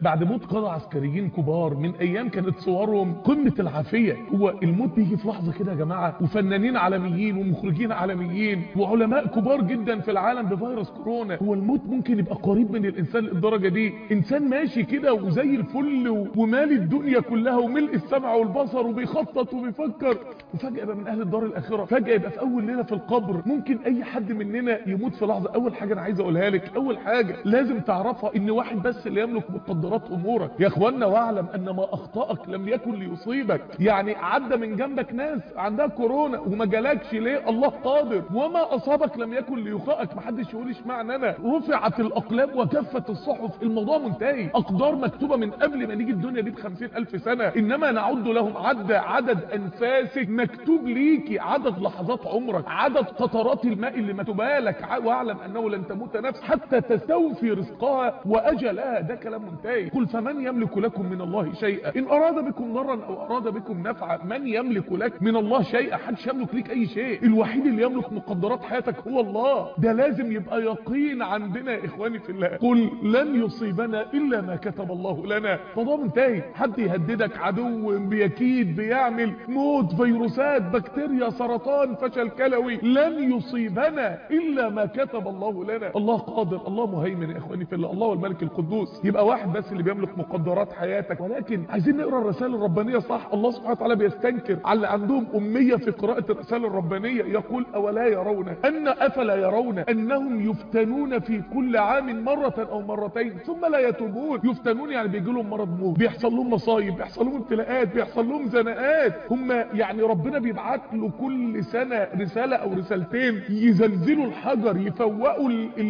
بعد موت قادة عسكريين كبار من ايام كانت صورهم قمة العافية. هو الموت بيجي في لحظة كده يا جماعة، وفنانين عالميين ومخرجين عالميين وعلماء كبار جدا في العالم بفيروس كورونا. هو الموت ممكن يبقى قريب من الانسان للدرجة دي؟ انسان ماشي كده وزي الفل ومالي الدنيا كلها وملء السمع والبصر وبيخطط وبيفكر، وفجأة يبقى من اهل الدار الاخرة، فجأة يبقى في اول ليلة في القبر. ممكن اي حد مننا يموت في لحظة. اول حاجة انا عايز اقولها لك، اول حاجة لازم تعرفها ان واحد بس اللي يملك مقدرات امورك يا اخوانا. واعلم ان ما اخطأك لم يكن ليصيبك. يعني عدى من جنبك ناس عندها كورونا وما جالكش ليه؟ الله قادر. وما اصابك لم يكن ليخطئك. محدش يقول اشمعنى انا. رفعت الاقلام وكفت الصحف. الموضوع منتهي. اقدار مكتوبة من قبل ما نيجي الدنيا دي ب50,000 سنة. انما نعد لهم عدد انفاسك مكتوب ليكي، عدد لحظات عمرك، عدد قطرات الماء اللي مكتوبه لك. واعلم انه لن تموت نفس حتى تستوفي رزقها واجلها. ده كلام منتهي. قل فمن يملك لكم من الله شيئا ان اراد بكم ضرا او اراد بكم نفعا. من يملك لك من الله شيئا؟ محدش يملك ليك اي شيء. الوحيد اللي يملك مقدرات حياتك هو الله. ده لازم يبقى يقين عندنا يا اخواني في الله. قل لن يصيبنا الا ما كتب الله لنا. موضوع منتهي. حد يهددك، عدو بيكيد بيعمل موت، فيروسات، بكتيريا، سرطان، فشل كلوي، لن يصيبنا الا ما كتب الله لنا. الله قادر، الله مهيمن يا اخواني في الله. الله هو الملك القدوس. يبقى واحد بس اللي بيملك مقدرات حياتك. ولكن عايزين نقرا الرسائل الربانيه صح. الله سبحانه وتعالى بيستنكر على اللي عندهم اميه في قراءه الرسائل الربانيه. يقول افلا يرون انهم يفتنون في كل عام مره او مرتين ثم لا يتوبون. يفتنون يعني بيجي لهم مرض موت، بيحصل لهم مصايب، بيحصل لهم ابتلاءات، بيحصل لهم زنقات. هم يعني ربنا بيبعت له كل سنه رساله او رسالتين يزلزلوا الحجر، يفوقوا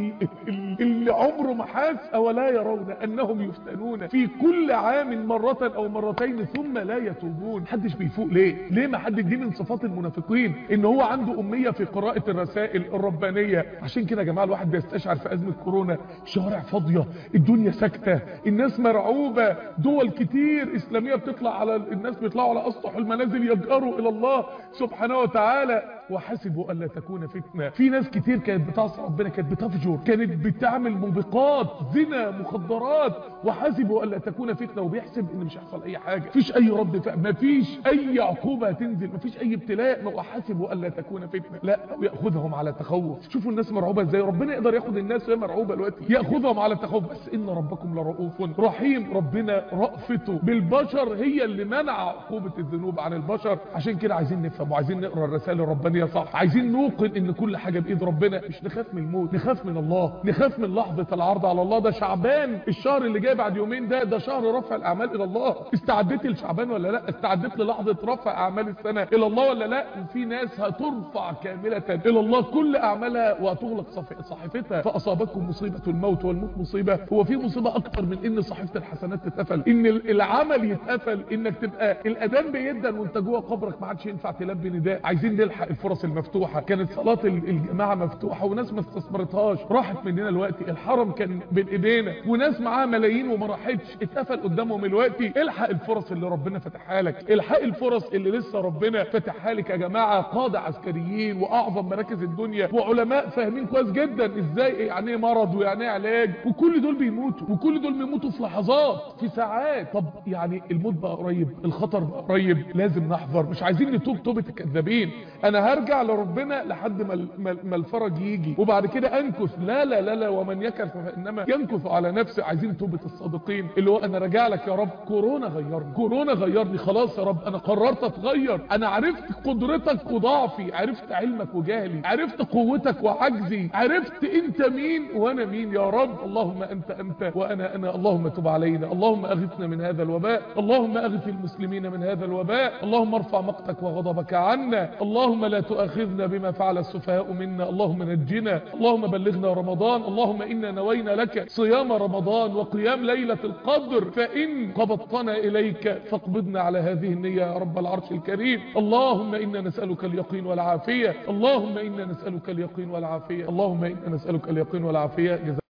اللي عمره ما حاس. اولا يرون انهم يفتنون في كل عام مره او مرتين ثم لا يتوبون. محدش بيفوق ليه ما حدش. دي من صفات المنافقين ان هو عنده اميه في قراءه الرسائل الربانيه. عشان كده يا جماعه الواحد بيستشعر في ازمه كورونا شوارع فاضيه، الدنيا ساكته، الناس مرعوبه، دول كتير اسلاميه بتطلع على الناس، بيطلعوا على اسطح المنازل يجأروا الى الله سبحانه وتعالى. وحسبوا الا تكون فتنه. في ناس كتير كانت بتعصي ربنا، كانت بتفجر، كانت بتعمل موبقات، زنا، مخدرات. وحسبوا الا تكون فتنه. وبيحسب ان مش هيحصل اي حاجه، مفيش اي رد فعل، مفيش اي عقوبه هتنزل، مفيش اي ابتلاء. وحسبوا الا تكون فتنه. لا، وياخذهم على تخوف. شوفوا الناس مرعوبه ازاي. ربنا يقدر ياخد الناس وهي مرعوبه دلوقتي، ياخذهم على تخوف. بس ان ربكم لرؤوف رحيم. ربنا رأفته بالبشر هي اللي منع عقوبه الذنوب عن البشر. عشان كده عايزين نفهم وعايزين نقرا الرسائل الربانيه صح. عايزين نوقن ان كل حاجه بايد ربنا. مش نخاف من الموت، نخاف من الله، نخاف من لحظه العرض على الله. ده شعبان الشهر اللي جاي بعد يومين، ده شهر رفع الاعمال الى الله. استعدت لشعبان ولا لا؟ استعدت للحظه رفع اعمال السنه الى الله ولا لا؟ وفي ناس هترفع كامله الى الله كل اعمالها وهتغلق صحيفتها. فاصابتكم مصيبه الموت والموت مصيبه. هو في مصيبه اكتر من ان صحيفه الحسنات تتقفل، ان العمل يتقفل، انك تبقى الاذان بيدن وانت جوه قبرك ما عادش ينفع تلبي نداء. عايزين نلحق الفرص المفتوحه. كانت صلاه الجماعه مفتوحه وناس ما استثمرتهاش، راحت مننا الوقت. الحرم كان بين ايدينا وناس معاها ملايين وما راحتش، اتقفل قدامهم الوقت. الحق الفرص اللي ربنا فتحها لك، الحق الفرص اللي لسه ربنا فتحها لك يا جماعه. قاده عسكريين واعظم مراكز الدنيا وعلماء فاهمين كويس جدا ازاي يعني ايه مرض ويعني ايه علاج، وكل دول بيموتوا، وكل دول بيموتوا في لحظات، في ساعات. طب يعني الموت بقى قريب، الخطر بقى قريب، لازم نحذر. مش عايزين نتوب توبه الكذابين. انا هرجع لربنا لحد ما الفرج يجي وبعد كده انكث. لا لا لا لا، ومن يكث فانما ينكث على نفسه. عايزين توبه الصادقين اللي هو انا راجع لك يا رب. كورونا غيرني، كورونا غيرني، خلاص يا رب انا قررت اتغير. انا عرفت قدرتك وضعفي، عرفت علمك وجهلي، عرفت قوتك وعجزي، عرفت انت مين وانا مين يا رب. اللهم انت وانا انا. اللهم تب علينا، اللهم اغثنا من هذا الوباء، اللهم اغث المسلمين من هذا الوباء، اللهم ارفع مقتك وغضبك عنا، اللهم لا تؤاخذنا بما فعل السفهاء منا، اللهم نجنا، اللهم بلغنا رمضان. اللهم انا نوينا لك صيام رمضان وقيام ليلة القدر، فإن قبضتنا إليك فاقبضنا على هذه النية يا رب العرش الكريم. اللهم إنا نسألك اليقين والعافية، اللهم إنا نسألك اليقين والعافية، اللهم إنا نسألك اليقين والعافية.